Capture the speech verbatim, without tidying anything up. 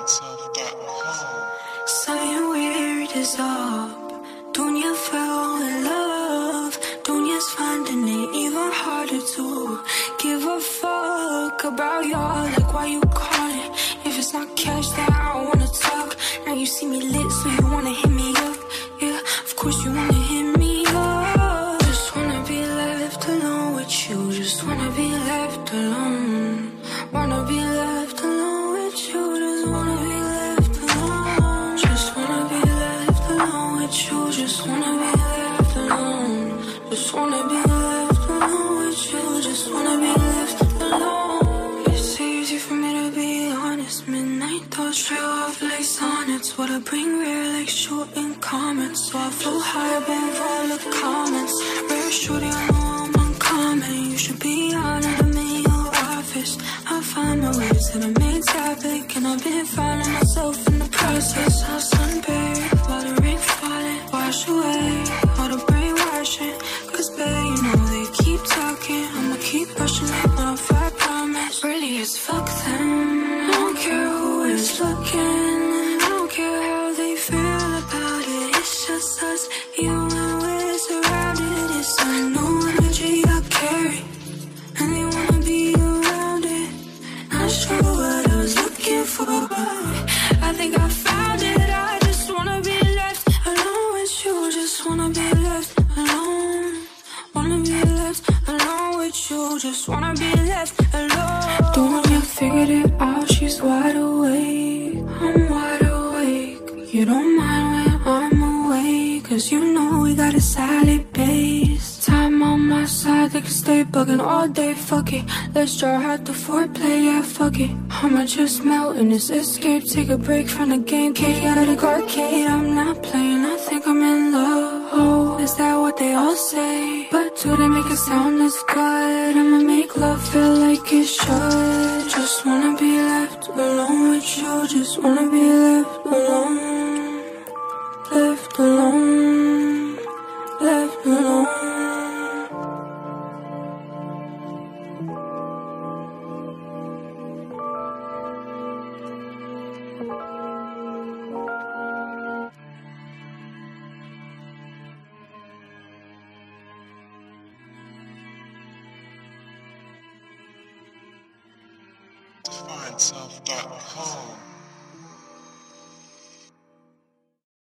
Something weird is up. Dunya fell in love. Dunya's finding it even harder to give a fuck about y'all. Like, why you calling? If it's not cash, then I don't wanna talk. Now you see me lit, so you wanna hit me up. Yeah, of course you wanna hit me up. Just wanna be left alone with you. Just wanna be left alone. Wanna be left alone with you. Just wanna be left alone. Just wanna be left alone with you. Just wanna be left alone. Just wanna be left alone with you. Just wanna be left alone. It's easy for me to be honest. Midnight thoughts trail off like sonnets. What I bring rare like shooting comments. So I flew high above all the comments. Rare shooting, I know I'm uncommon. You should be honored, I'm in your office. I find my way to the main topic, and I've been finding myself in the process. All sunburned, while the rain falling. Wash away all the brainwashing. Cause babe, you know they keep talking. I'ma keep pushing it off, I promise. Really as fuck them. I don't care who is looking. I don't care how they feel about it. It's just us, you and we're surrounded. It's a new energy I carry, and they wanna be around it. Not sure what I was looking for, but I think I found it. I just wanna be left alone with you. Just wanna be left alone. Wanna be left alone with you. Just wanna be left alone. Don't you figured it out? She's wide awake. I'm wide awake. You don't mind when I'm away, cause you know we got a solid base. Time on my side, they can stay bugging all day, fuck it. Let's draw out the foreplay, yeah, fuck it. I'ma just melt in this escape, take a break from the game. Get out of the arcade, I'm not playing, I think I'm in love. Oh, is that what they all say? But do they make it sound as good? I'ma make love feel like it should. Just wanna be left alone with you. Just wanna be left alone. Left alone. Left alone. Find self dot com